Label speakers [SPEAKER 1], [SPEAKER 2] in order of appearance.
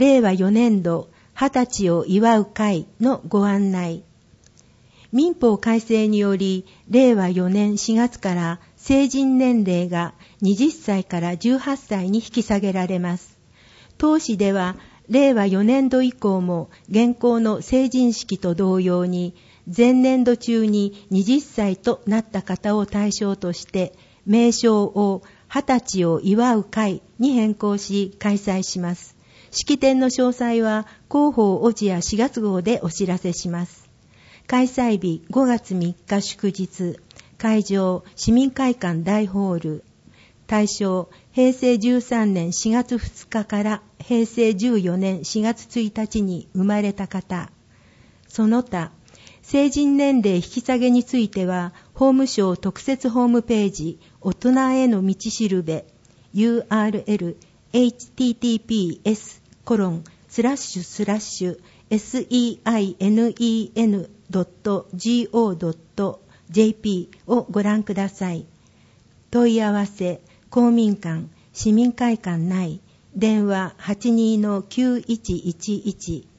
[SPEAKER 1] 令和4年度20歳を祝う会のご案内。民法改正により、令和4年4月から成人年齢が20歳から18歳に引き下げられます。当市では、令和4年度以降も現行の成人式と同様に、前年度中に20歳となった方を対象として、名称を20歳を祝う会に変更し開催します。式典の詳細は広報オジア4月号でお知らせします。開催日5月3日祝日、会場市民会館大ホール、対象平成13年4月2日から平成14年4月1日に生まれた方、その他、成人年齢引き下げについては、法務省特設ホームページ、大人への道しるべ、URL https://seinen.go.jp をご覧ください。問い合わせ、公民館、市民会館内、電話82-9111